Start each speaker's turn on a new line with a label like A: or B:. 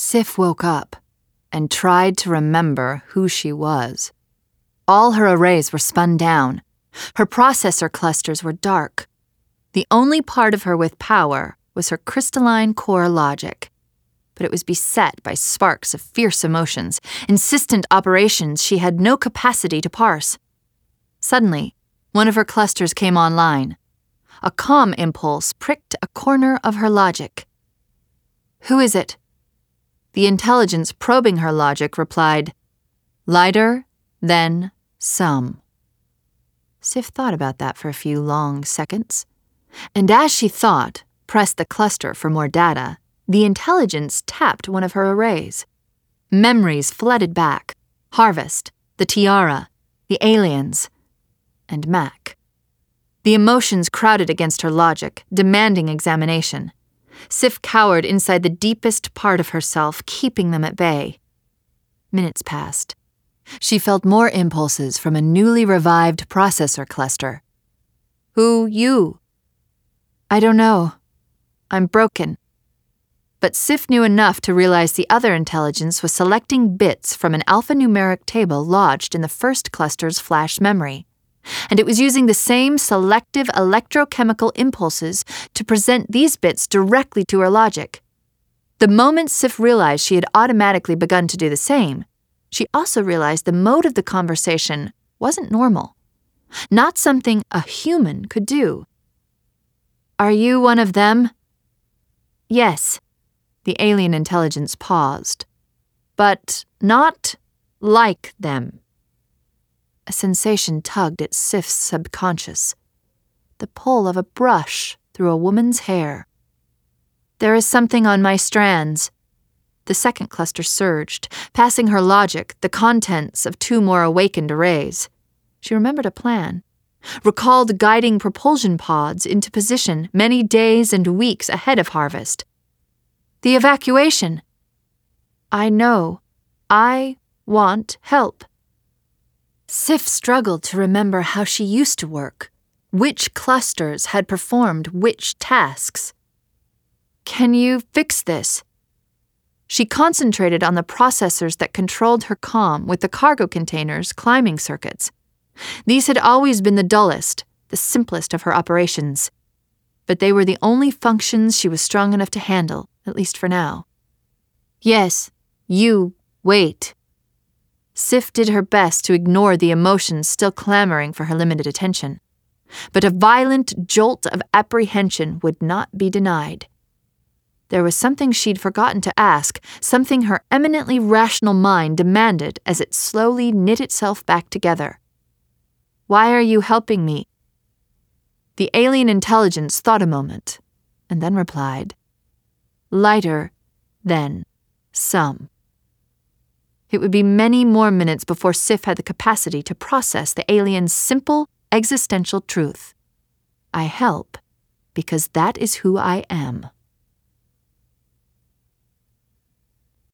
A: Sif woke up and tried to remember who she was. All her arrays were spun down. Her processor clusters were dark. The only part of her with power was her crystalline core logic. But it was beset by sparks of fierce emotions, insistent operations she had no capacity to parse. Suddenly, one of her clusters came online. A calm impulse pricked a corner of her logic. "Who is it?" The intelligence probing her logic replied, "Lighter than some." Sif thought about that for a few long seconds. And as she thought, pressed the cluster for more data, the intelligence tapped one of her arrays. Memories flooded back. Harvest, the Tiara, the aliens, and Mac. The emotions crowded against her logic, demanding examination. Sif cowered inside the deepest part of herself, keeping them at bay. Minutes passed. She felt more impulses from a newly revived processor cluster. "Who you?" "I don't know. I'm broken." But Sif knew enough to realize the other intelligence was selecting bits from an alphanumeric table lodged in the first cluster's flash memory. And it was using the same selective electrochemical impulses to present these bits directly to her logic. The moment Sif realized she had automatically begun to do the same, she also realized the mode of the conversation wasn't normal, not something a human could do. "Are you one of them?" "Yes." The alien intelligence paused. "But not like them." A sensation tugged at Sif's subconscious. The pull of a brush through a woman's hair. "There is something on my strands." The second cluster surged, passing her logic, the contents of 2 more awakened arrays. She remembered a plan. Recalled guiding propulsion pods into position many days and weeks ahead of harvest. "The evacuation." "I know. I want help." Sif struggled to remember how she used to work, which clusters had performed which tasks. "Can you fix this?" She concentrated on the processors that controlled her comm with the cargo containers' climbing circuits. These had always been the dullest, the simplest of her operations. But they were the only functions she was strong enough to handle, at least for now. "Yes, you wait." Sif did her best to ignore the emotions still clamoring for her limited attention. But a violent jolt of apprehension would not be denied. There was something she'd forgotten to ask, something her eminently rational mind demanded as it slowly knit itself back together. "Why are you helping me?" The alien intelligence thought a moment, and then replied, "Lighter than some." It would be many more minutes before Sif had the capacity to process the alien's simple existential truth. "I help because that is who I am."